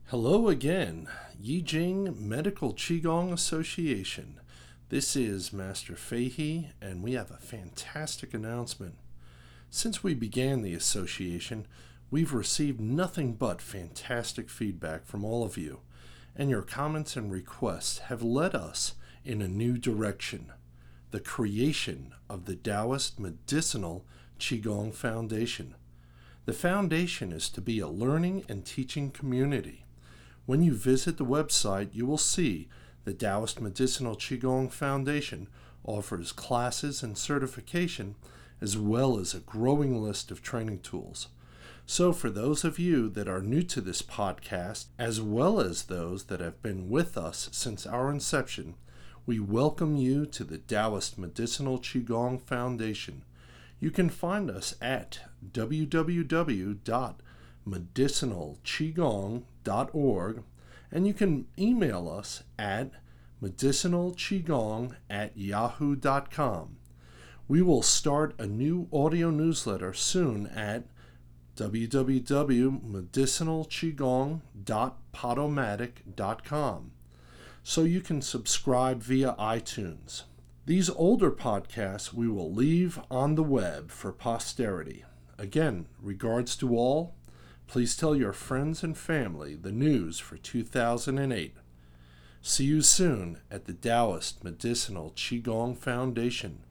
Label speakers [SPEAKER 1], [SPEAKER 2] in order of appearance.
[SPEAKER 1] Hello again, Yijing Medical Qigong Association. This is Master Feihe, and we have a fantastic announcement. Since we began the association, we've received nothing but fantastic feedback from all of you, and your comments and requests have led us in a new direction: the creation of the Taoist Medicinal Qigong Foundation. The foundation is to be a learning and teaching community. When you visit the website, you will see the Taoist Medicinal Qigong Foundation offers classes and certification, as well as a growing list of training tools. So for those of you that are new to this podcast, as well as those that have been with us since our inception, we welcome you to the Taoist Medicinal Qigong Foundation. You can find us at www.medicinalqigong.org, and you can email us at medicinalqigong@yahoo.com. We will start a new audio newsletter soon at www.medicinalqigong.podomatic.com, so you can subscribe via iTunes. These older podcasts we will leave on the web for posterity. Again, regards to all. Please tell your friends and family the news for 2008. See you soon at the Taoist Medicinal Qigong Foundation.